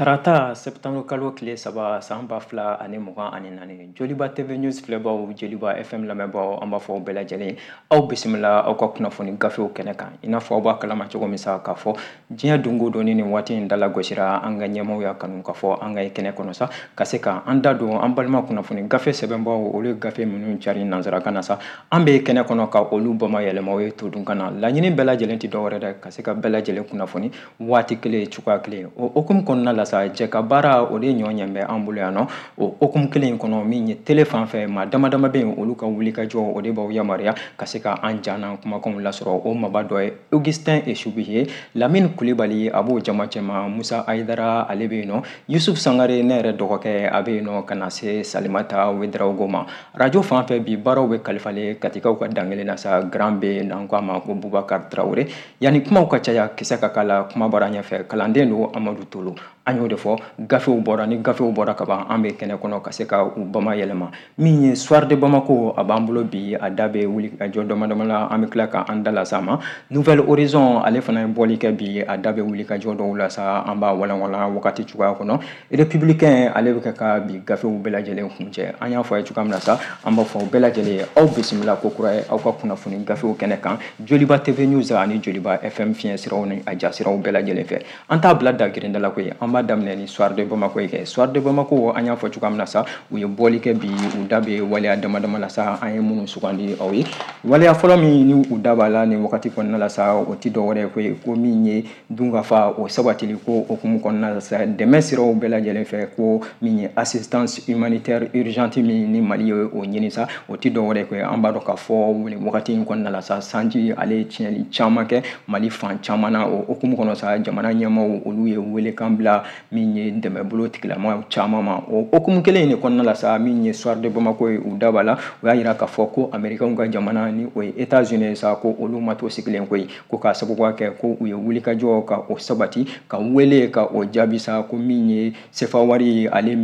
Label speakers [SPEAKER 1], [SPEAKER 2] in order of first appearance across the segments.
[SPEAKER 1] Tarata September kalo tile saba san ba fila ani mugan ani naani Joliba TV News filɛbaw Joliba FM lamɛnbaw an b'a fɔ bɛɛ lajɛlen aw bisimila aw ka kunnafoni gafew kɛnɛ kan i n'a fɔ aw b'a kalama cogo min sa k'a fɔ diɲɛ dongo don ni waati in dala gosira an ka ɲɛmaw y'a kanu k'a fɔ an ka kɛnɛ kɔnɔ sa ka se ka an da don an balima kunnafoni gafe sɛbɛnbaw olu gafe minnu cari nanzarakan na sa an bɛ kɛnɛ kɔnɔ ka olu bamayɛlɛmaw ye to dun kana laɲini bɛɛ lajɛlen tɛ dɔwɛrɛ dɛ ka se ka bɛɛ lajɛlen kunnafoni waati kelen cogoya kelen o hukumu kɔnɔna la sa jɛ ka baara o de ɲɔgɔn ɲɛ bɛ an bolo yan nɔ o hukumu kelen in kɔnɔ min ye tele fan fɛ maa dama dama bɛ yen olu ka wuli ka jɔ o de b'aw yamaruya ka se ka an janna kumakanw lasɔrɔ o maba dɔ ye Augustin Esubi ye Lamine Kulibali a b'o jamacɛ ma Musa Ayidara ale bɛ yen nɔ Yusuf Sangare ne yɛrɛ dɔgɔkɛ a bɛ yen nɔ ka na se Salimata Wederawogo ma radio fan fɛ bi baaraw bɛ kalifalen katikaw ka dangelen na sa Grand B n'an k'a ma ko Bubakar Traore yanni kumaw ka caya kisɛ ka k'a la kuma bɔra ɲɛfɛ kalanden don Amadu Tolo an y'o de fɔ gafew bɔra ni gafew bɔra ka ban an bɛ kɛnɛ kɔnɔ ka se ka u bamayɛlɛma min ye Soir de Bamako a b'an bolo bi a da bɛ wuli ka jɔ dama dama la an bɛ tila ka an da la sa ma Nouvelle Horizon ale fana ye bɔli kɛ bi a da bɛ wuli ka jɔ dɔw la sa an b'a walanwalan wagati cogoya kɔnɔ Républicain ale bɛ kɛ ka bi gafew bɛɛ lajɛlen kuncɛ an y'a fɔ a ye cogoya min na sa an b'a fɔ bɛɛ lajɛlen aw bisimila ko kura ye aw ka kunnafoni gafew kɛnɛ kan Joliba TV News ani Joliba FM fiɲɛ siraw ni a jasiraw bɛɛ lajɛlen fɛ an t'a bila da gɛrɛndɛ la koyi an b'a daminɛ ni Soir de Bamako ye kɛ Soir de Bamako an y'a fɔ cogoya min na sa u ye bɔli kɛ bi u da bɛ waleya dama dama la sa an ye minnu sugandi aw ye waleya fɔlɔ min ni u da b'a la ni wagati kɔnɔna la sa o tɛ dɔwɛrɛ ye koyi ko min ye dunkafa o sabatili ko okumu kɔnɔna la sa dɛmɛ siraw bɛɛ lajɛlen fɛ ko min ye assistance humanitaire urgente min ni Mali ye o ɲini sa o tɛ dɔwɛrɛ ye koyi an b'a dɔn k'a fɔ wagati in kɔnɔna la sa sanji ale ye tiɲɛli caman kɛ Mali fan caman na o okumu kɔnɔ sa jamana ɲɛmaaw olu ye welekan bila min ye dɛmɛbolo tigilama caman ma o okumu kelen in de kɔnɔna la sa min ye Soir de Bamako ye u da b'a la o y'a jira k'a fɔ ko Américains ka jamana ni o ye États-Unis sa ko olu ma to sigilen koyi ko k'a sababuya kɛ ko u ye wulikajɔ ka o sabati ka wele ka o jaabi sa ko min ye CFA wari ale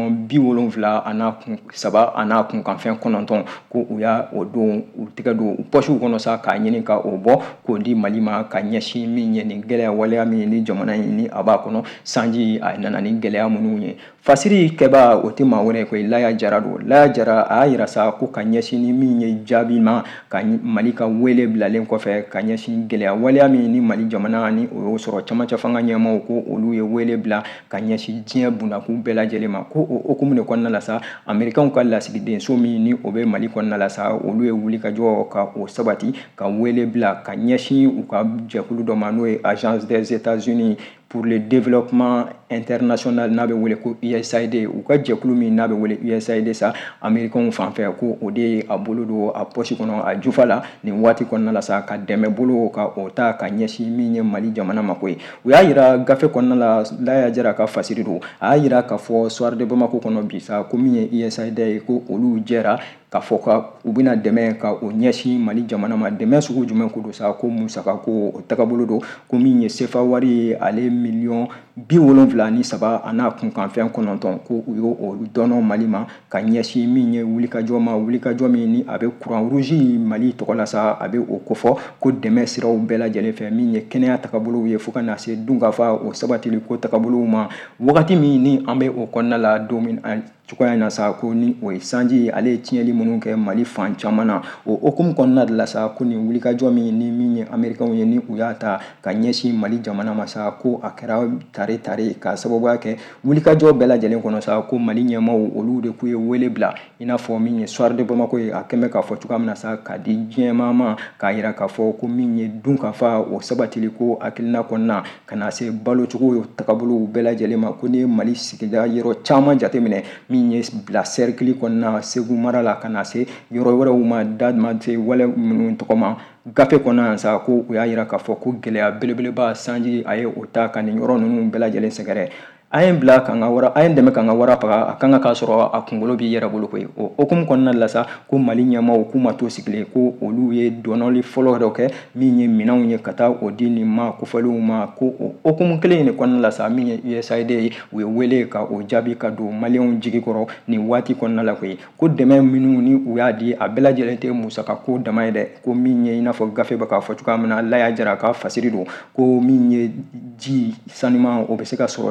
[SPEAKER 1] $70,000 a n'a kunkanfɛn 9 ko u y'a o don u tɛgɛ don u pɔsiw kɔnɔ sa k'a ɲini ka o bɔ k'o di Mali ma ka ɲɛsin min ye nin gɛlɛya waleya min ni jamana in ni a b'a kɔnɔ sanji a nana ni gɛlɛya minnu ye fasiri kɛba o tɛ maa wɛrɛ ye koyi Laya Jara don Laya Jara a y'a jira sa ko ka ɲɛsin ni min ye jaabi ma ka Mali ka wele bilalen kɔfɛ ka ɲɛsin gɛlɛya waleya min ni Mali jamana ni o y'o sɔrɔ camancɛ fanga ɲɛmaaw ko olu ye wele bila ka ɲɛsin diɲɛ bunakun bɛɛ lajɛlen ma ko o hukumu de kɔnɔna la sa Américains ka lasigidenso min ni o bɛ Mali kɔnɔna la sa olu ye wulikajɔ ka o sabati ka wele bila ka ɲɛsin u ka jɛkulu dɔ ma n'o ye Agence des États-Unis pour le développement international n'a bɛ wele ko USAID u ka jɛkulu min n'a bɛ wele USAID sa Américains fan fɛ ko o de ye a bolo don a pɔsi kɔnɔ a jufa la nin waati kɔnɔna la sa ka dɛmɛ bolo ka o ta ka ɲɛsin min ye Mali jamana ma koyi u y'a jira gafe kɔnɔna la Laya Jara ka fasiri don a y'a jira k'a fɔ Soir de Bamako kɔnɔ bi sa ko min ye USAID ye ko olu jɛra k'a fɔ ka u bɛna dɛmɛ ka o ɲɛsin Mali jamana ma dɛmɛ sugu jumɛn ko don sa ko musaka ko o tagabolo don ko min ye CFA wari ye ale $73,000 a n'a kunkanfɛn 9 ko u y'o dɔnɔ Mali ma ka ɲɛsin min ye wulikajɔ ma wulikajɔ min ni a bɛ Croix Rouge Mali tɔgɔ la sa a bɛ o kofɔ ko dɛmɛ siraw bɛɛ lajɛlen fɛ min ye kɛnɛya tagabolow ye fo ka na se dunkafa o sabatili ko tagabolow ma wagati min ni an bɛ o kɔnɔna la don min cogoya in na sa ko ni o ye sanji ale ye tiɲɛli minnu kɛ Mali fan caman na o hukumu kɔnɔna de la sa ko nin wulikajɔ min ye Américains ye ni u y'a ta ka ɲɛsin Mali jamana ma sa ko a kɛra tare ka sababuya kɛ wulikajɔ bɛɛ lajɛlen kɔnɔ sa ko Mali ɲɛmaaw olu de k'u ye wele bila i n'a fɔ min ye Soir de Bamako ye a kɛmɛ k'a fɔ cogoya min na sa ka di diɲɛmaa ma k'a jira k'a fɔ ko min ye dunkafa o sabatili ko hakilina kɔnɔna ka na se balocogo tagabolow bɛɛ lajɛlen ma ko ni ye Mali sigida yɔrɔ caman jateminɛ min ye bila cercle kɔnɔna Segu mara la ka na se yɔrɔ wɛrɛw ma dadumate wale minnu tɔgɔ ma gafe kɔnɔna sa ko u y'a jira k'a fɔ ko gɛlɛya belebeleba sanji a ye o ta ka nin yɔrɔ ninnu bɛɛ lajɛlen sɛgɛrɛ a ye bila ka a ye dɛmɛ ka ka wara faga a kan ka k'a sɔrɔ a kunkolo b'i yɛrɛ bolo koyi o hukumu kɔnɔna la sa ko Mali ɲɛmaaw k'u ma to sigilen ko olu ye dɔnɔli fɔlɔ dɔ kɛ min ye minɛnw ye ka taa o di nin ma kofɔliw ma ko o hukumu kelen in de kɔnɔna la sa min ye USAID ye u ye wele ka o jaabi ka don Maliens jigi kɔrɔ nin waati kɔnɔna la koyi ko dɛmɛ minnu ni u y'a di a bɛɛ lajɛlen tɛ musaka ko dama ye dɛ ko min ye i n'a fɔ gafe bɛ k'a fɔ cogoya min na Laya Jara ka fasiri don ko min ye ji sanuman o bɛ se ka sɔrɔ cogoya minnu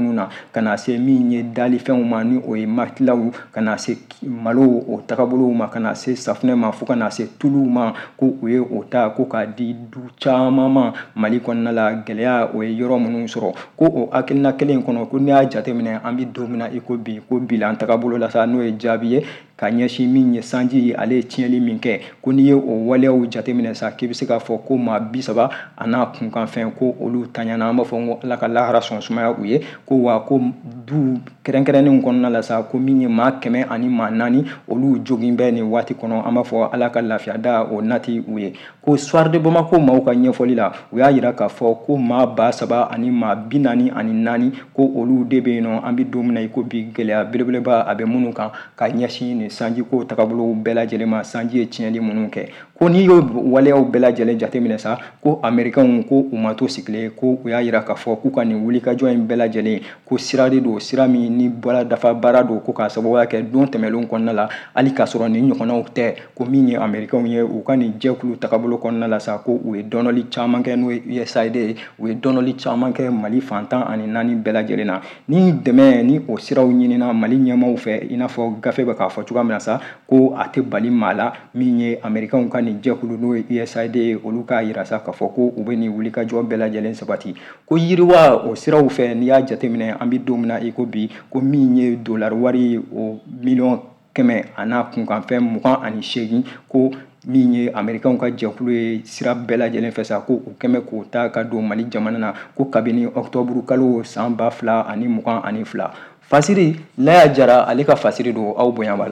[SPEAKER 1] ninnu na ka na se min ye dalifɛnw ma ni o ye matilaw ka na se malo o tagabolow ma ka na se safunɛ ma fo ka na se tuluw ma ko o ye o ta ko k'a di du caman ma Mali kɔnɔna la gɛlɛya o ye yɔrɔ minnu sɔrɔ ko o hakilina kelen kɔnɔ ko n'i y'a jateminɛ an bɛ don min na i ko bi la an tagabolo la sa n'o ye jaabi ye ka ɲɛsin min ye sanji ale ye tiɲɛli min kɛ ko n'i ye o waleyaw jateminɛ sa k'i bɛ se k'a fɔ ko maa 30 a n'a kunkanfɛn ko olu taɲana an b'a fɔ ko ala ka lahara sɔn sumaya u ye ko wa ko du kɛrɛnkɛrɛnnenw kɔnɔna la sa ko min ye maa 100 ani maa 4 olu jogin bɛ nin waati kɔnɔ an b'a fɔ ala ka lafiya da o nati u ye ko soir de Bamako maaw ka ɲɛfɔli la u y'a jira k'a fɔ ko maa 3000 ani maa 44 ko olu de bɛ yen nɔ an bɛ don min na i ko bi gɛlɛya belebeleba a bɛ minnu kan ka ɲɛsin nin sanji ko tagabolo bɛɛ lajɛlen ma sanji ye tiɲɛli minnu kɛ ko n'i y'o waleyaw bɛɛ lajɛlen jateminɛ sa ko Américains ko u ma to sigilen ko u y'a jira k'a fɔ k'u ka nin wulikajɔ in bɛɛ lajɛlen ko sira de don sira min ni bɔra dafa baara don ko k'a sababuya kɛ don tɛmɛnlenw kɔnɔna la hali k'a sɔrɔ nin ɲɔgɔnnaw tɛ ko min ye Américains ye u ka nin jɛkulu tagabolo kɔnɔna la sa ko u ye dɔnɔli caman kɛ n'o ye USAID ye u ye dɔnɔli caman kɛ Mali fantan ani 4 bɛɛ lajɛlen na ni dɛmɛ ni o siraw ɲinina Mali ɲɛmaaw fɛ i n'a fɔ gafe bɛ k'a fɔ cogoya min na sa ko a tɛ bali maa la min ye Américains ka nin jɛkulu n'o ye USAID ye olu k'a jira sa k'a fɔ ko u bɛ nin wulikajɔ bɛɛ lajɛlen sabati ko yiriwa o siraw fɛ n'i y'a jateminɛ an bɛ don min na i ko bi ko min ye dollar wari o miliyɔn 100 a n'a kunkanfɛn 28 ko min ye Américains ka jɛkulu ye sira bɛɛ lajɛlen fɛ sa ko u kɛmɛ k'o ta ka don Mali jamana na ko kabini octobre kalo san 2022 fasiri Laya Jara ale ka fasiri don aw bonya b'a la.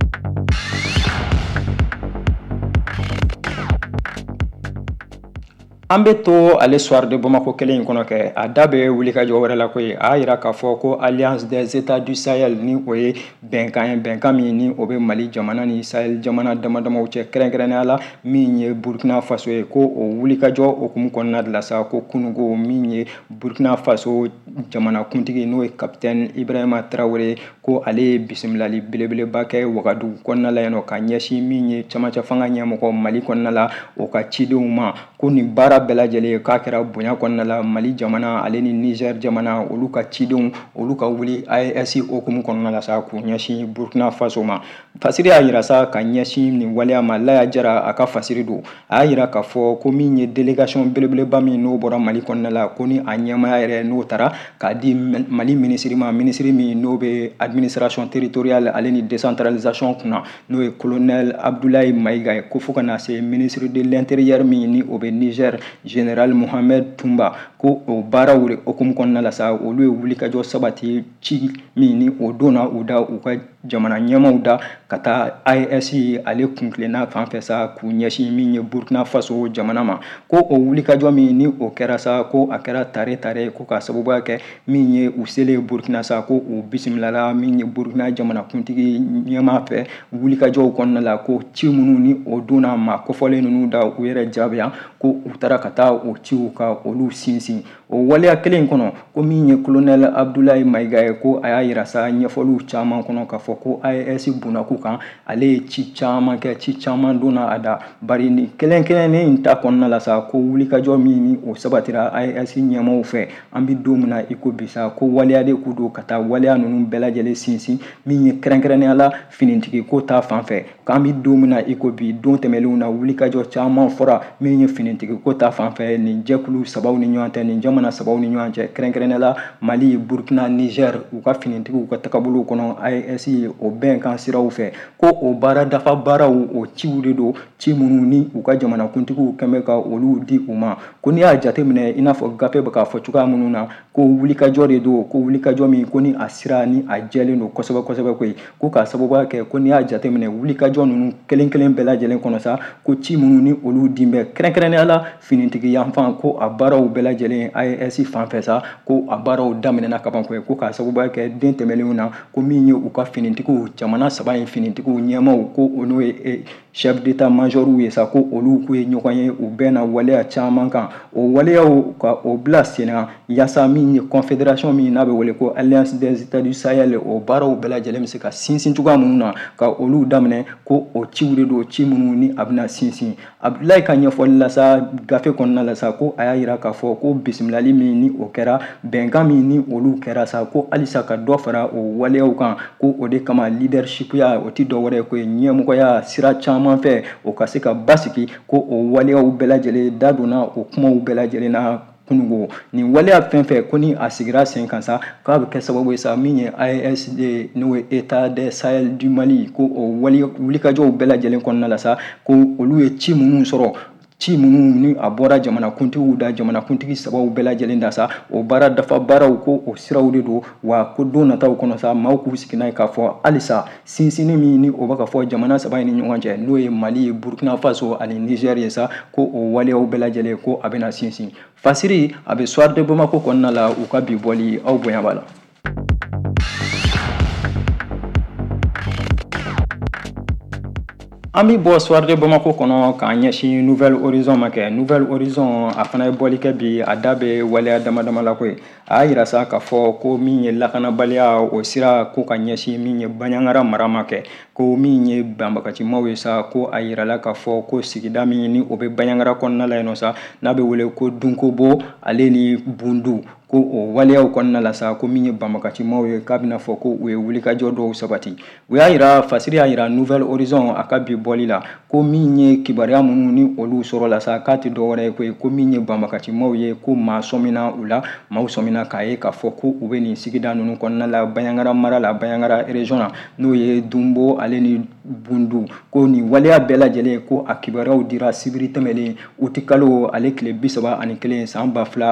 [SPEAKER 1] An bɛ to ale soir de Bamako kelen in kɔnɔ kɛ a da bɛ wulikajɔ wɛrɛ la ko ye a y'a jira k'a fɔ ko Alliance des États du Sahel ni o ye bɛnkan ye bɛnkan min ni o bɛ Mali jamana ni Sahel jamana damadamaw cɛ kɛrɛnkɛrɛnnenya la min ye Burkina Faso ye ko o wulikajɔ hukumu kɔnɔna de la sa ko kunungo min ye Burkina Faso jamanakuntigi n'o ye Capitaine Ibrahima Traoré ko ale ye bisimilali belebeleba kɛ Wagadugu kɔnɔna la yen nɔ ka ɲɛsin min ye camancɛ fanga ɲɛmɔgɔ Mali kɔnɔna la o ka cidenw ma ko nin baara bɛɛ lajɛlen k'a kɛra bonya kɔnɔna la Mali jamana ale ni Niger jamana olu ka cidenw olu ka wuli AES hukumu kɔnɔna la sa k'u ɲɛsin Burkina Faso ma fasiri y'a jira sa ka ɲɛsin nin waleya ma Laya Jara a ka fasiri don a y'a jira k'a fɔ ko min ye délégation belebeleba min n'o bɔra Mali kɔnɔna la ko ni a ɲɛmaya yɛrɛ n'o taara k'a di Mali ministre ma ministre min n'o bɛ administration territoriale ale ni décentralisation kunna n'o ye colonel Abdoulaye Maïga ye ko fo ka na se ministre de l'intérieur min ni o bɛ Niger général Mohamed Tumba ko o baaraw de hukumu kɔnɔna la sa olu ye wulikajɔ sabati ci min ni o donna u da u ka jamana ɲɛmaaw da ka taa AES ale kuntilenna fan fɛ sa k'u ɲɛsin min ye Burkina Faso jamana ma ko o wulikajɔ min ni o kɛra sa ko a kɛra tare ko ka sababuya kɛ min ye u selen Burkina sa ko u bisimilala min ye Burkina jamanakuntigi ɲɛmaa fɛ wulikajɔw kɔnɔna la ko ci minnu ni o donna maa kɔfɔlen ninnu da u yɛrɛ jaabiya ko u taara ka taa o ciw ka olu sinsin o waleya kelen kɔnɔ ko min ye colonel Abdoulaye Maïga ye ko a y'a jira sa ɲɛfɔliw caman kɔnɔ k'a fɔ ko AES bunnaku kan ale ye ci caman kɛ ci caman donna a da bari ni kelen in ta kɔnɔna la sa ko wulikajɔ min ni o sabatira AES ɲɛmaaw fɛ an bɛ don min na i ko bi sa ko waleya de k'u don ka taa waleya ninnu bɛɛ lajɛlen sinsin min ye kɛrɛnkɛrɛnnenya la finitigi ko ta fan fɛ k'an bɛ don min na i ko bi don tɛmɛnlenw na wulikajɔ caman fɔra min ye finitigi ko ta fan fɛ nin jɛkulu sabaw ni ɲɔgɔn cɛ nin jamana sabaw ni ɲɔgɔn cɛ kɛrɛnkɛrɛnnenya la Mali Burkina Niger u ka finitigiw ka tagabolow kɔnɔ AES ye o bɛnkan siraw fɛ ko o baara dafa baaraw o ciw de don ci minnu ni u ka jamanakuntigiw kɛmɛ ka olu di u ma ko n'i y'a jateminɛ i n'a fɔ gafe bɛ k'a fɔ cogoya minnu na ko wulikajɔ de don ko wulikajɔ min ko ni a sira ni a jɛlen don kosɛbɛ kosɛbɛ koyi ko k'a sababuya kɛ ko n'i y'a jateminɛ wulikajɔ ninnu kelen kelen bɛɛ lajɛlen kɔnɔ sa ko ci minnu ni olu di bɛ kɛrɛnkɛrɛnnenya la finitigi yanfan ko a baaraw bɛɛ lajɛlen AES fan fɛ sa ko a baaraw daminɛna kaban koyi ko k'a sababuya kɛ den tɛmɛnlenw na ko min ye u ka fini finitigiw jamana saba in finitigiw ɲɛmaw ko olu ye chef d'état major ye sa ko olu ku ye ɲɔgɔn ye u bɛna waleya caman kan o waleyaw ka o bila sen kan yaasa min ye confédération min n'a bɛ wele ko alliance des états du Sahel o baaraw bɛɛ lajɛlen bɛ se ka sinsin cogoya minnu na ka olu daminɛ ko o ciw de don ci minnu ni a bɛna sinsin Abdulaye ka ɲɛfɔli la sa gafe kɔnɔna la sa ko a y'a yira k'a fɔ ko bisimilali min ni o kɛra bɛnkan min ni olu kɛra sa ko halisa ka dɔ fara o waleyaw kan ko o de kama leadership ya o ti dɔ wɛrɛ ko ye ɲɛmɔgɔya sira caman fɛ o ka se ka basigi ko o waleyaw bɛɛ lajɛlen da donna o kumaw bɛɛ lajɛlen na kunungo nin waleya fɛn fɛn ko ni a sigira sen kan sa k'a bɛ kɛ sababu ye sa min ye AESD n'o ye État des Sahel du Mali ko o wulikajɔw bɛɛ lajɛlen kɔnɔna la sa ko olu ye ci minnu sɔrɔ ci minnu ni a bɔra jamanakuntigiw da jamanakuntigi sabaw bɛɛ lajɛlen da sa o baara dafa baaraw ko o siraw de don wa ko don nataw kɔnɔ sa maaw k'u sigi n'a ye k'a fɔ halisa sinsinni min ni o bɛ ka fɔ jamana saba in ni ɲɔgɔn cɛ n'o ye Mali ye Burkina Faso ani Niger ye sa ko o waleyaw bɛɛ lajɛlen ko a bɛna sinsin Fasiri a bɛ Soir de Bamako kɔnɔna la u ka bi bɔli aw bonya b'a la. An bɛ bɔ Soir de Bamako kɔnɔ k'an ɲɛsin Nouvelle Horizon ma kɛ Nouvelle Horizon a fana ye bɔli kɛ bi a da bɛ waleya damadama la koyi a y'a yira sa k'a fɔ ko min ye lakanabaliya o sira ko ka ɲɛsin min ye Bandiagara mara ma kɛ ko min ye banbagacimaw ye sa ko a yirala k'a fɔ ko sigida min ni o bɛ Bandiagara kɔnɔna la yen nɔ sa n'a bɛ wele ko Dunkobo ale ni Bundu ko o waleyaw kɔnɔna la sa ko min ye banbagacimaw ye k'a bɛna fɔ ko u ye wulikajɔ dɔw sabati u y'a yira Fasiri y'a yira Nouvelle Horizon a ka bi bɔli la ko min ye kibaruya minnu ni olu sɔrɔ la sa k'a tɛ dɔwɛrɛ ye ko min ye banbagacimaw ye ko maa sɔmina u la maaw sɔmina k'a ye k'a fɔ ko u bɛ nin sigida ninnu kɔnɔna la Bandiagara mara la Bandiagara région na n'o ye Dumbo ale ni Bundu ko nin waleya bɛɛ lajɛlen ko a kibaruyaw dira sibiri tɛmɛlen uti kalo ale tile 31 san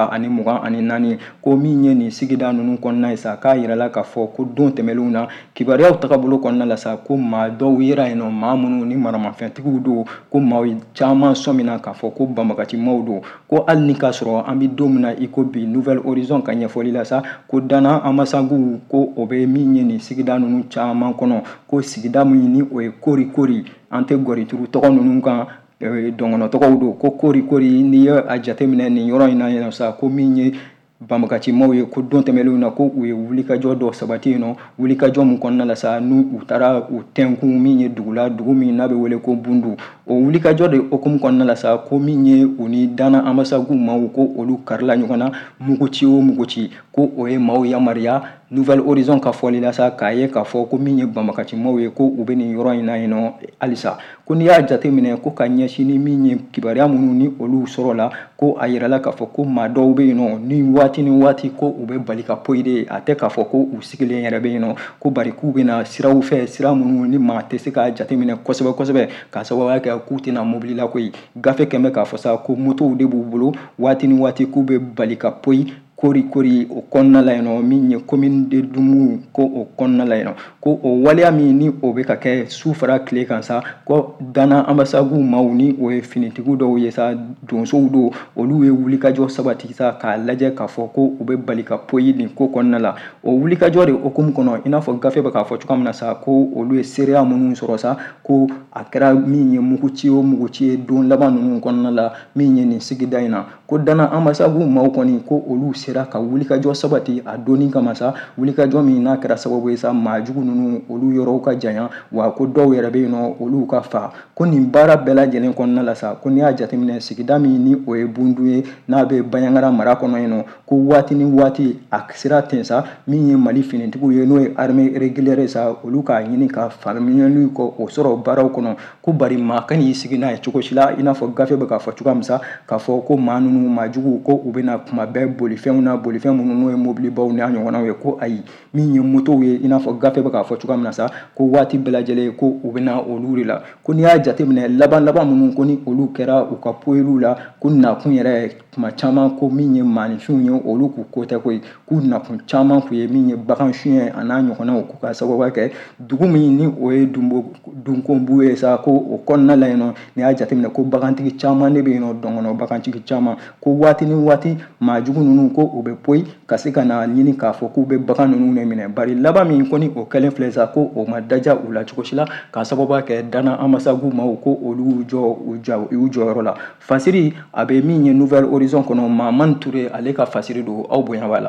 [SPEAKER 1] 2024 ko min ye nin sigida ninnu kɔnɔna ye sa k'a yirala k'a fɔ ko don tɛmɛlenw na kibaruyaw tagabolo kɔnɔna la sa ko maa dɔw yera yen nɔ maa minnu ni maramafɛntigiw don ko maa caman sɔmina k'a fɔ ko banbagacimaw don ko hali ni k'a sɔrɔ an bɛ don min na i ko bi Nouvelle Horizon ka ɲɛfɔli la sa ko Dana Amasagu ko o bɛ min ye nin sigida ninnu caman kɔnɔ ko sigida min ni o ye Korikori an tɛ gɔrituru tɔgɔ ninnu kan dɔngɔnɔ tɔgɔw don ko Korikori n'i ye a jateminɛ nin yɔrɔ in na yen sa ko min ye banbagacimaw ye ko don tɛmɛlenw na ko u ye wulikajɔ dɔ sabati yen nɔ wulikajɔ min kɔnɔna la sa n'u taara u tɛnkun min ye dugu min n'a bɛ wele ko Bundu o wulikajɔ de hukumu kɔnɔna la sa ko min ye u ni Dana Amasagu maaw ko olu karila ɲɔgɔn na muguci o muguci ko o ye maaw yamaruya Nouvelle Horizon ka fɔli la sa k'a ye k'a fɔ ko min ye banbagacimaw ye ko u bɛ nin yɔrɔ in na yen nɔ halisa ko n'i y'a jateminɛ ko ka ɲɛsin ni min ye kibaruya minnu ni olu sɔrɔ la ko a yirala k'a fɔ ko maa dɔw bɛ yen nɔ ni waati ni waati ko u bɛ bali ka poyi de a tɛ k'a fɔ ko u sigilen yɛrɛ bɛ yen nɔ ko bari k'u bɛna siraw fɛ sira minnu ni maa tɛ se k'a jateminɛ kosɛbɛ kosɛbɛ k'a sababuya kɛ k'u tɛna mobili la koyi gafe kɛmɛ k'a fɔ sa ko motow de b'u bolo waati ni waati k'u bɛ bali ka poyi Korikori o kɔnɔna la yen nɔ min ye commune de Dumu ko o kɔnɔna la yen nɔ ko o waleya min ni o bɛ ka kɛ su fara tile kan sa ko Dana Amasagu maaw ni o ye finitigiw dɔw ye sa donsow don olu ye wulikajɔ sabati sa k'a lajɛ k'a fɔ ko u bɛ bali ka poyi nin ko kɔnɔna la o wulikajɔ de hukumu kɔnɔ i n'a fɔ gafe bɛ k'a fɔ cogoya min na sa ko olu ye seereya minnu sɔrɔ sa ko a kɛra min ye muguci o muguci ye don laban ninnu kɔnɔna la min ye nin sigida in na ko Dana Amasagu maaw kɔni ko olu sera ka wulikajɔ sabati a donni kama sa wulikajɔ min n'a kɛra sababu ye sa maa jugu ninnu olu yɔrɔw ka janya wa ko dɔw yɛrɛ bɛ yen nɔ olu ka fa ko nin baara bɛɛ lajɛlen kɔnɔna la sa ko n'i y'a jateminɛ sigida min ni o ye Bundu ye n'a bɛ Bandiagara mara kɔnɔ yen nɔ ko waati ni waati a sera ten sa min ye Mali finitigiw ye n'o ye armée régulière sa olu k'a ɲini ka faamuyali kɔ o sɔrɔ baaraw kɔnɔ ko bari maa ka n'i sigi n'a ye cogo si la i n'a fɔ gafe bɛ k'a fɔ cogoya min sa k'a fɔ ko maa ninnu maa jugu ko u bɛna kuma bɛɛ bolifɛnw na bolifɛn minnu n'o ye mobilibaw n'a ɲɔgɔnnaw ye ko ayi min ye motow ye i n'a fɔ gafe bɛ k'a fɔ cogoya min na sa ko waati bɛɛ lajɛlen ko u bɛna olu de la ko n'i y'a jateminɛ laban minnu ko ni olu kɛra u ka poyeliw la ko nakun yɛrɛ tuma caman ko min ye maaninfinw ye olu k'u ko tɛ koyi k'u nakun caman kun ye min ye bagan suɲɛ a n'a ɲɔgɔnnaw k'u ka sababuya kɛ dugu min ni o ye Dunkobu ye sa ko o kɔnɔna la yen nɔ n'i y'a jateminɛ ko bagantigi caman de bɛ yen nɔ dɔngɔnɔ bagantigi caman ko waati ni waati maa jugu ninnu ko u bɛ poyi ka se ka na ɲini k'a fɔ k'u bɛ bagan ninnu de minɛ bari laban min kɔni o kɛlen filɛ sa ko o ma daja u la cogo si la k'a sababu kɛ Dana Amasagu ma ko olu y'u jɔyɔrɔ la fasiri a bɛ min ye Nouvelle Horizon kɔnɔ Mamani Ture ale ka fasiri don aw bonya b'a la.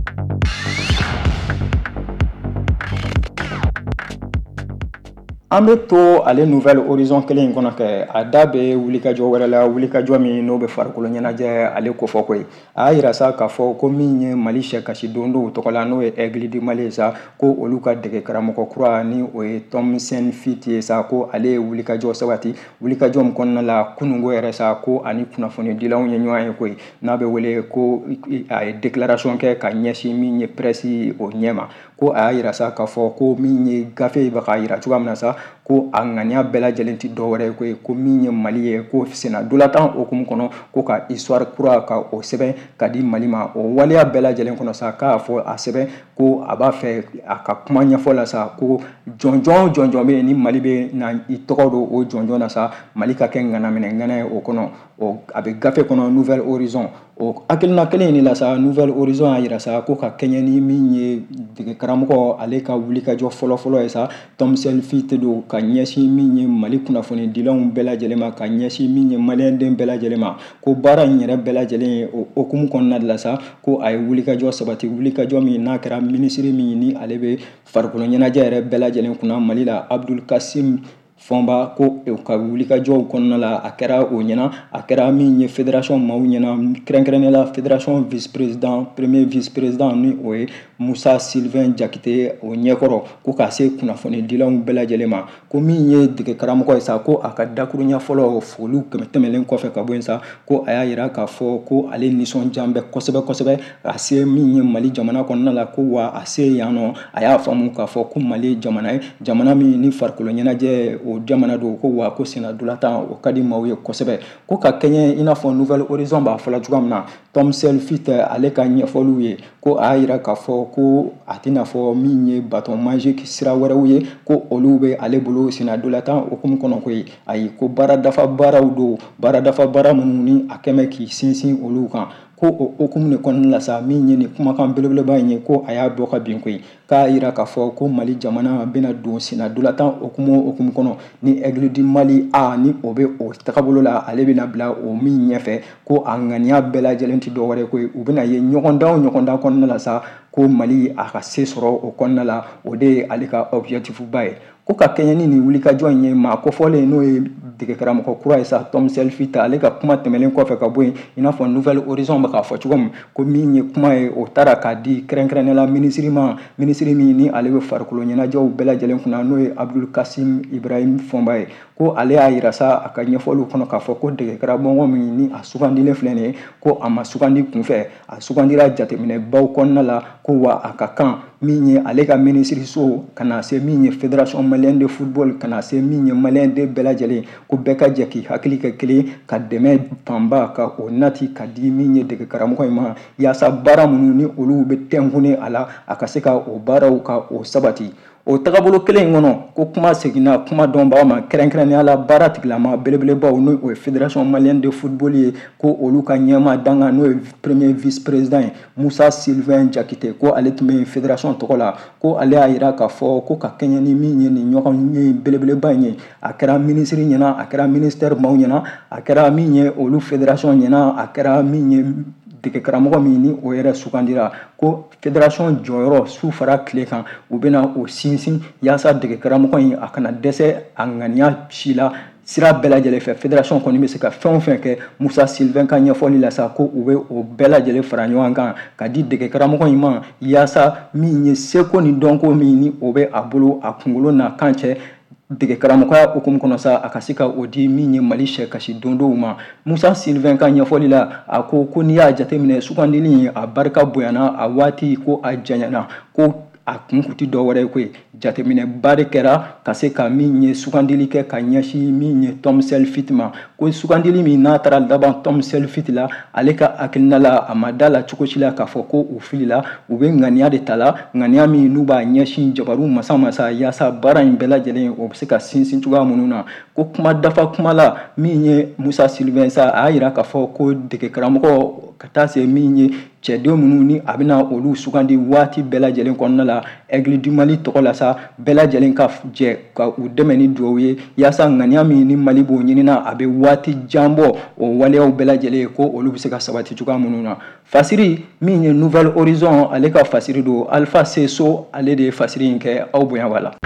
[SPEAKER 1] An bɛ to ale Nouvelle Horizon kelen in kɔnɔ kɛ a da bɛ wulikajɔ wɛrɛ la wulikajɔ min n'o bɛ farikolo ɲɛnajɛ ale kofɔ koyi a y'a yira sa k'a fɔ ko min ye Mali sɛkasi don dɔw tɔgɔ la n'o ye Aigle du Mali ye sa ko olu ka dege karamɔgɔ kura ni o ye Thomson Fiti ye sa ko ale ye wulikajɔ sabati wulikajɔ min kɔnɔna la kunungo yɛrɛ sa ko ani kunnafoni dilanw ye ɲɔgɔn ye koyi n'a bɛ wele ko a ye déclaration kɛ ka ɲɛsin min ye presse o ɲɛma ko a y'a yira sa k'a fɔ ko min ye gafe bɛ k'a yira cogoya min na sa ko a ŋaniya bɛɛ lajɛlen tɛ dɔwɛrɛ ye ko min ye Mali ye ko senadolatan okumu kɔnɔ ko ka histoire kura ka o sɛbɛn ka di Mali ma o waleya bɛɛ lajɛlen kɔnɔ sa k'a fɔ a sɛbɛn ko a b'a fɛ a ka kuma ɲɛfɔ la sa ko jɔnjɔn jɔnjɔn bɛ yen ni Mali bɛ na i tɔgɔ don o jɔnjɔn na sa Mali ka kɛ ŋanaminɛŋana ye o kɔnɔ a bɛ gafe kɔnɔ Nouvelle Horizon o hakilina kelen in de la sa Nouvelle Horizon y'a yira sa ko ka kɛɲɛ ni min ye dege karamɔgɔ ale ka wulikajɔ fɔlɔfɔlɔ ye sa Thomson Fiti don ka ɲɛsin min ye Mali kunnafoni dilanw bɛɛ lajɛlen ma ka ɲɛsin min ye maliyɛnden bɛɛ lajɛlen ma ko baara in yɛrɛ bɛɛ lajɛlen ye o hukumu kɔnɔna de la sa ko a ye wulikajɔ sabati wulikajɔ min n'a kɛra minisiri min ni ale bɛ farikolo ɲɛnajɛ yɛrɛ bɛɛ lajɛlen kunna Mali la Abdul Kasim Fɔnba ko ka wulikajɔw kɔnɔna la a kɛra o ɲɛna a kɛra min ye fédération maaw ɲɛna kɛrɛnkɛrɛnnenya la fédération vice-président premier vice-président ni o ye Musa Sylvain Jakite o ɲɛkɔrɔ ko ka se kunnafoni dilanw bɛɛ lajɛlen ma ko min ye dege karamɔgɔ ye sa ko a ka dakuruɲa fɔlɔ foliw tɛmɛnen kɔfɛ ka bɔ yen sa ko a y'a yira k'a fɔ ko ale nisɔndiya bɛ kosɛbɛ kosɛbɛ a se min ye Mali jamana kɔnɔna la ko wa a se yan nɔ a y'a faamu k'a fɔ ko Mali jamana ye jamana min ni farikolo ɲɛnajɛ o jamana don ko wa ko senadolatan o ka di maaw ye kosɛbɛ ko ka kɛɲɛ i n'a fɔ Nouvelle Horizon b'a fɔla cogoya min na Thomson Fiti ale ka ɲɛfɔliw ye ko a y'a yira k'a fɔ ko a tɛna fɔ min ye bâton magique sira wɛrɛw ye ko olu bɛ ale bolo senadolatan hukumu kɔnɔ koyi ayi ko baaradafa baaraw don baaradafa baara minnu ni a kɛmɛ k'i sinsin olu kan ko o hukumu de kɔnɔna la sa min ye nin kumakan belebeleba in ye ko a y'a bɔ ka bin koyi k'a yira k'a fɔ ko Mali jamana bɛna don senadolatan hukumu kɔnɔ ni Aigle du Mali a ni o bɛ o tagabolo la ale bɛna bila o min ɲɛfɛ ko a ŋaniya bɛɛ lajɛlen tɛ dɔwɛrɛ koyi u bɛna ye ɲɔgɔndan kɔnɔna la sa ko Mali a ka se sɔrɔ o kɔnɔna la o de ye ale ka objectif ba ye ko ka kɛɲɛ ni nin wulikajɔ in ye maa kofɔlen n'o ye dege karamɔgɔ kura ye sa Thomson Fiti ale ka kuma tɛmɛnen kɔfɛ ka bɔ yen i n'a fɔ Nouvelle Horizon bɛ k'a fɔ cogo min ko min ye kuma ye o taara k'a di kɛrɛnkɛrɛnnenya la minisiri min ni ale bɛ farikolo ɲɛnajɛw bɛɛ lajɛlen kunna n'o ye Abdul Kasim Ibrahim Fɔnba ye ko ale y'a yira sa a ka ɲɛfɔliw kɔnɔ k'a fɔ ko dege karamɔgɔ min ni a sugandilen filɛ nin ye ko a ma sugandi kunfɛ a sugandira jateminɛbaw kɔnɔna la ko wa a ka kan min ye ale ka minisiriso ka na se min ye fédération malienne de football ka na se min ye maliyɛnden bɛɛ lajɛlen ko bɛɛ ka jɛ k'i hakili kɛ kelen ka dɛmɛ fanba ka o nati ka di min ye dege karamɔgɔ in ma yaasa baara minnu ni olu bɛ tɛnkune a la a ka se ka o baaraw ka o sabati o tagabolo kelen in kɔnɔ ko kuma seginna kuma dɔnbaga ma kɛrɛnkɛrɛnnenya la baara tigilama belebelebaw n'o ye fédération malienne de football ye ko olu ka ɲɛmaa danga n'o ye premier vice-président ye Musa Sylvain Jakite ko ale tun bɛ fédération tɔgɔ la ko ale y'a yira k'a fɔ ko ka kɛɲɛ ni min ye nin ɲɔgɔn ye belebeleba in ye a kɛra minisiri ɲɛna a kɛra ministère maaw ɲɛna a kɛra min ye olu fédération ɲɛna a kɛra min ye dege karamɔgɔ min ni o yɛrɛ sugandira ko fédération jɔyɔrɔ su fara tile kan u bɛna o sinsin yaasa dege karamɔgɔ in a kana dɛsɛ a ŋaniya si la sira bɛɛ lajɛlen fɛ fédération kɔni bɛ se ka fɛn o fɛn kɛ Musa Sylvain ka ɲɛfɔli la sa ko u bɛ o bɛɛ lajɛlen fara ɲɔgɔn kan ka di dege karamɔgɔ in ma yaasa min ye seko ni dɔnko min ni o bɛ a bolo a kunkolo n'a kan cɛ dege karamɔgɔya hukumu kɔnɔ sa a ka se ka o di min ye Mali sɛkasi don dɔw ma Musa Sylvain ka ɲɛfɔli la a ko n'i y'a jateminɛ sugandili a barika bonyana a waati ko a janyana ko a kun tɛ dɔwɛrɛ ye koyi jateminɛba de kɛra ka se ka min ye sugandili kɛ ka ɲɛsin min ye Thomson Fiti ma ko sugandili min n'a taara laban Thomson Fiti la ale ka hakilina la a ma da la cogo si la k'a fɔ ko u filila u bɛ ŋaniya de ta la ŋaniya min n'u b'a ɲɛsin jabaru masa yaasa baara in bɛɛ lajɛlen o bɛ se ka sinsin cogoya minnu na ko kuma dafa kuma la min ye Musa Sylvain sa a y'a yira k'a fɔ ko dege karamɔgɔ ka taa se min ye cɛdenw minnu ni a bɛna olu sugandi waati bɛɛ lajɛlen kɔnɔna la Aigle du Mali tɔgɔ la sa bɛɛ lajɛlen ka jɛ ka u dɛmɛ ni dugawu ye yaasa ŋaniya min ni Mali b'o ɲinina a bɛ waati jan bɔ o waleyaw bɛɛ lajɛlen ko olu bɛ se ka sabati cogoya minnu na fasiri min ye Nouvelle Horizon ale ka fasiri don Alpha Seso ale de ye fasiri in kɛ aw bonya b'a la.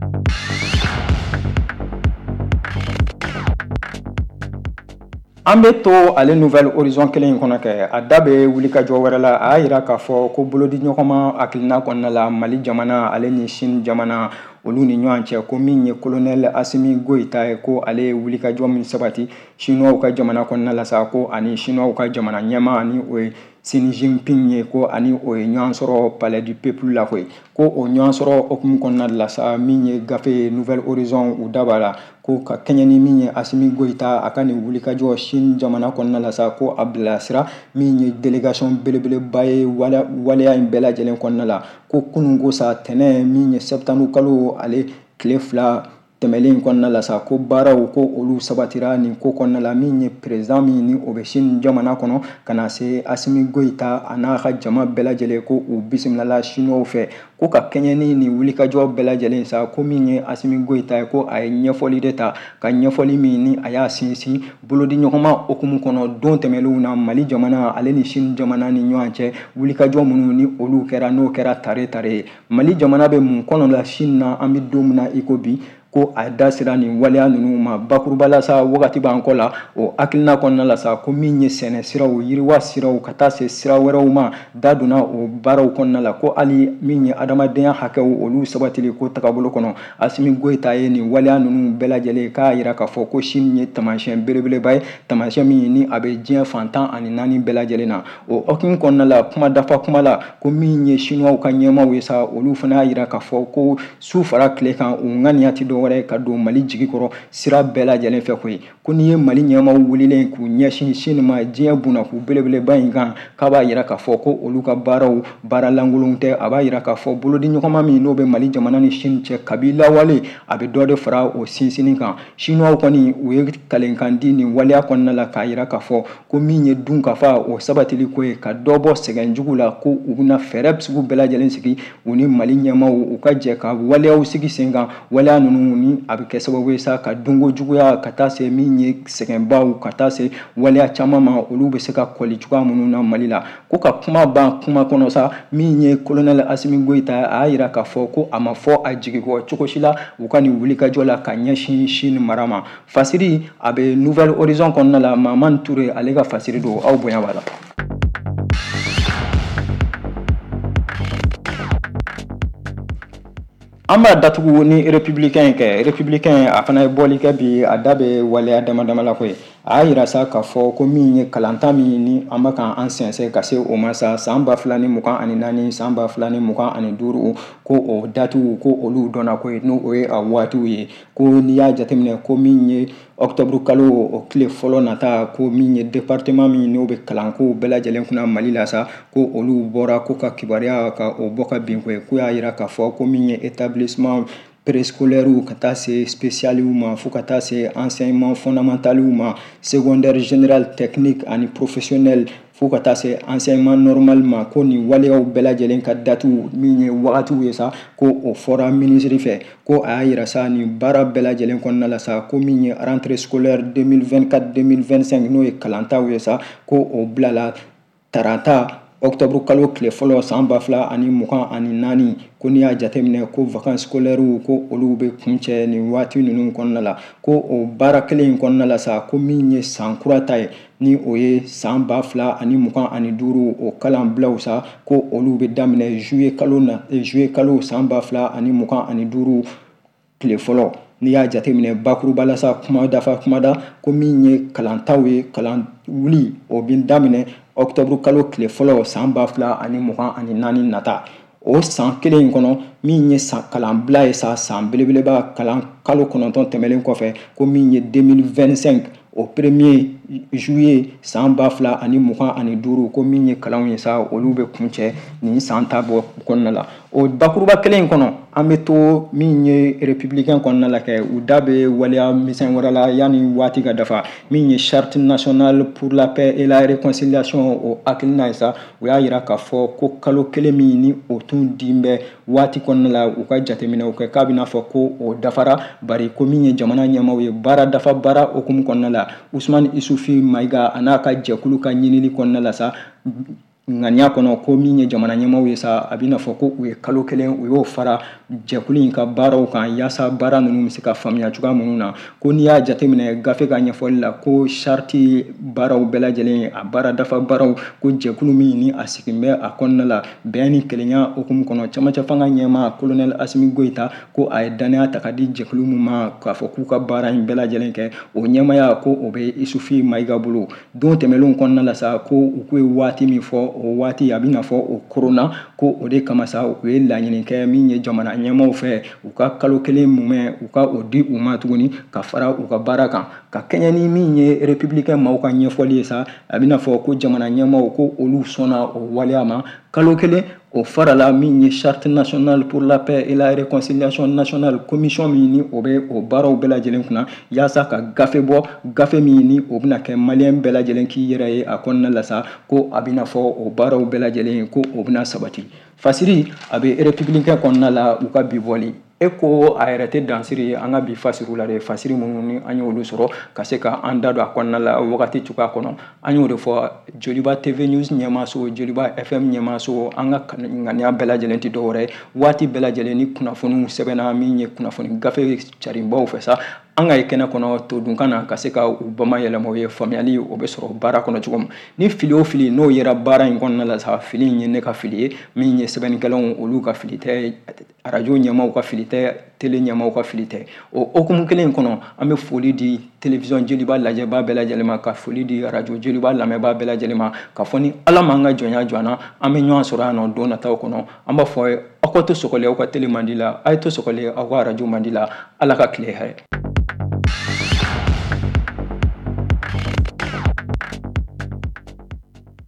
[SPEAKER 1] An bɛ to ale Nouvelle Horizon kelen in kɔnɔ kɛ a da bɛ wuli ka jɔ wɛrɛ la a y'a jira k'a fɔ ko bolodi ɲɔgɔnma hakilina kɔnɔna la Mali jamana ale ni Chine jamana olu ni ɲɔgɔn cɛ ko min ye colonel Assimi Goïta ye ko ale ye wuli ka jɔ min sabati Chinois ka jamana kɔnɔna la sa ko ani Chinois ka jamana ɲɛmaa ani o ye Xi Jinping ye ko ani o ye ɲɔgɔn sɔrɔ Palais du Peuple la koyi ko o ɲɔgɔn sɔrɔ hukumu kɔnɔna la sa min ye gafe Nouvelle Horizon u da b'a la ko ka kɛɲɛ ni min ye Assimi Goïta a ka nin wuli ka jɔ Chine jamana kɔnɔna la sa ko a bilasira min ye délégation belebeleba ye waleya in bɛɛ lajɛlen kɔnɔna la ko kununko sa tɛnɛ min ye septembre kalo ale tile 2 tɛmɛlen kɔnɔna la sa ko baaraw ko olu sabatira nin ko kɔnɔna la min ye président min ni o bɛ Chine jamana kɔnɔ ka na se Assimi Goïta a n'a ka jama bɛɛ lajɛlen ko u bisimilala Chinois fɛ ko ka kɛɲɛ ni nin wulikajɔ bɛɛ lajɛlen sa ko min ye Assimi Goïta ye ko a ye ɲɛfɔli de ta ka ɲɛfɔli min ni a y'a sinsin bolodi ɲɔgɔnma hukumu kɔnɔ don tɛmɛlenw na Mali jamana ale ni Chine jamana ni ɲɔgɔn cɛ wulikajɔ minnu ni olu kɛra n'o kɛra tare tare ye Mali jamana bɛ mun kɔnɔ la Chine na an bɛ don min na i ko bi ko a da sera nin waleya ninnu ma bakuruba la sa wagati b'an kɔ la o hakilina kɔnɔna la sa ko min ye sɛnɛ siraw yiriwa siraw ka taa se sira wɛrɛw ma da donna o baaraw kɔnɔna la ko hali min ye adamadenya hakɛw olu sabatili ko tagabolo kɔnɔ Assimi Goïta ye nin waleya ninnu bɛɛ lajɛlen k'a jira k'a fɔ ko Chine ye taamasiyɛn belebeleba ye taamasiyɛn min ni a bɛ diɲɛ fantan ani naani bɛɛ lajɛlen na o hukumu kɔnɔna la kuma dafa kuma la ko min ye Chinois ka ɲɛmaaw ye sa olu fana y'a jira k'a fɔ ko su fara tile kan u ŋaniya tɛ dɔ wɛrɛ ka don Mali jigi kɔrɔ sira bɛɛ lajɛlen fɛ koyi ko n'i ye Mali ɲɛmaaw wulilen k'u ɲɛsin Chine ma diɲɛ bunnaku belebeleba in kan k'a b'a jira k'a fɔ ko olu ka baaraw baara lankolon tɛ a b'a jira k'a fɔ bolodi ɲɔgɔnma min n'o bɛ Mali jamana ni Chine cɛ kabi lawale a bɛ dɔ de fara o sinsinni kan Chinois kɔni u ye kalenkan di nin waleya kɔnɔna la k'a jira k'a fɔ ko min ye dunkafa o sabatili ko ye ka dɔ bɔ sɛgɛn jugu la ko u bɛna fɛɛrɛ sugu bɛɛ lajɛlen sigi u ni Mali ɲɛmaaw u ka jɛ ka waleyaw sigi sen kan waleya ninnu ni a bɛ kɛ sababu ye sa ka dunko juguya ka taa se min ye sɛgɛnbaw ka taa se waleya caman ma olu bɛ se ka kɔli cogoya minnu na Mali la ko ka kuma ban kuma kɔnɔ sa min ye colonel Assimi Goïta a y'a jira k'a fɔ ko a ma fɔ a jigi kɔ cogo si la u ka nin wulikajɔ la ka ɲɛsin Chine mara ma fasiri a bɛ Nouvelle Horizon kɔnɔna la Mamani Ture ale ka fasiri don aw bonya b'a la. An b'a datugu ni républicain in kɛ républicain a fana ye bɔli kɛ bi a da bɛ waleya dama dama la koyi a y'a jira sa k'a fɔ ko min ye kalanta min ni an bɛ k'an sɛnsɛn ka se o ma sa san 2024 san 2025 ko o datiw ko olu dɔnna koyi n'o ye a waatiw ye ko n'i y'a jateminɛ ko min ye octobre kalo o tile fɔlɔ nata ko min ye département min n'o bɛ kalanko bɛɛ lajɛlen kunna Mali la sa ko olu bɔra ko ka kibaruya ka o bɔ ka bin koyi ko y'a jira k'a fɔ ko min ye établissement préscolaire ka taa se spécial ma fo ka taa se enseignement fondamental ma secondaire général technique ani professionnel fo ka taa se enseignement normal ma ko ni waleyaw bɛɛ lajɛlen ka datu min ye wagatiw ye sa ko o fɔra ministre fɛ ko a y'a jira sa ni baara bɛɛ lajɛlen kɔnɔna la sa ko min ye rentrée scolaire 2024-2025 n'o ye kalantaw ye sa ko o bilala tarata octobre kalo tile fɔlɔ san 2024 ko n'i y'a jateminɛ ko vacances scolaires ko olu bɛ kuncɛ nin waati ninnu kɔnɔna la ko o baara kelen in kɔnɔna la sa ko min ye san kura ta ye ni o ye san 2025 o kalan bilaw sa ko olu bɛ daminɛ juillet kalo san 2025 tile fɔlɔ n'i y'a jateminɛ bakuruba la sa kuma dafa kuma da ko min ye kalantaw ye kalan wuli o bɛ daminɛ octobre kalo tile fɔlɔ san 2024 nata o san kelen in kɔnɔ min ye kalan bila ye sa san belebeleba kalan kalo 9 tɛmɛlen kɔfɛ ko min ye 2025 o premier juillet san 2025 ko min ye kalanw ye sa olu bɛ kuncɛ nin san ta bɔ kɔnɔna la. O bakuruba kelen kɔnɔ an bɛ to min ye républicain kɔnɔna la kɛ u da bɛ waleya misɛn wɛrɛ la yanni waati ka dafa min ye charte nationale pour la paix et la réconciliation o hakilina ye sa u y'a yira k'a fɔ ko kalo kelen min ni o tun di bɛ waati kɔnɔna la u ka jateminɛw kɛ k'a bɛna fɔ ko o dafara bari ko min ye jamana ɲɛmaaw ye baara dafa baara hukumu kɔnɔna la Usmani Isufi Mayiga a n'a ka jɛkulu ka ɲinili kɔnɔna la sa ŋaniya kɔnɔ ko min ye jamana ɲɛmaaw ye sa a bɛna fɔ ko u ye kalo kelen u y'o fara jɛkulu in ka baaraw kan yaasa baara ninnu bɛ se ka faamuya cogoya minnu na ko n'i y'a jateminɛ gafe ka ɲɛfɔli la ko charte baaraw bɛɛ lajɛlen a baara dafa baaraw ko jɛkulu min ni a sigin bɛ a kɔnɔna la bɛn ni kelenya hukumu kɔnɔ camancɛ fanga ɲɛmaa colonel Asimi Goyita ko a ye danaya ta ka di jɛkulu min ma k'a fɔ k'u ka baara in bɛɛ lajɛlen kɛ o ɲɛmaaya ko o bɛ Isufi Mayiga bolo don tɛmɛnlenw kɔnɔna la sa ko u ko ye waati min fɔ o waati a bɛna fɔ o korona ko o de kama sa u ye laɲini kɛ min ye jamana ɲɛmaaw fɛ u ka kalo kelen mumɛ u ka o di u ma tuguni ka fara u ka baara kan ka kɛɲɛ ni min ye républicain maaw ka ɲɛfɔli ye sa a bɛna fɔ ko jamana ɲɛmaaw ko olu sɔnna o waleya ma kalo kelen o farala min ye charte nationale pour la paix et la réconciliation nationale commission min ni o bɛ o baaraw bɛɛ lajɛlen kunna yaasa ka gafe bɔ gafe min ni o bɛna kɛ maliyɛn bɛɛ lajɛlen k'i yɛrɛ ye a kɔnɔna la sa ko a bɛna fɔ o baaraw bɛɛ lajɛlen ko o bɛna sabati fasiri a bɛ républicain kɔnɔna la u ka bi bɔli e ko a yɛrɛ tɛ dansiri an ka bi fasiriw la dɛ fasiri minnu ni an y'olu sɔrɔ ka se ka an da don a kɔnɔna la wagati cogoya kɔnɔ an y'o de fɔ Joliba TV News ɲɛmaaso Joliba FM ɲɛmaaso an ka ŋaniya bɛɛ lajɛlen tɛ dɔwɛrɛ waati bɛɛ lajɛlen ni kunnafoniw sɛbɛnna min ye kunnafoni gafe carinbaw fɛ sa an ka ye kɛnɛ kɔnɔ to dunkan na ka se ka u bamayɛlɛma o ye faamuyali o bɛ sɔrɔ baara kɔnɔ cogo min ni fili o fili n'o yera baara in kɔnɔna la sa fili in ye ne ka fili ye min ye sɛbɛnnikɛlaw olu ka fili tɛ arajo ɲɛmaaw ka fili tɛ tele ɲɛmaaw ka fili tɛ o hukumu kelen kɔnɔ an bɛ foli di télévision Joliba lajɛbaa bɛɛ lajɛlen ma ka foli di arajo Joliba lamɛnbaa bɛɛ lajɛlen ma ka fɔ ni Ala m'an ka jɔnya jɔ an na an bɛ ɲɔgɔn sɔrɔ yan nɔ don nataw kɔnɔ an b'a fɔ aw ka to sɔgɔlen aw ka tele mandi la a ye to sɔgɔlen aw ka arajo mandi la Ala ka tile hɛrɛ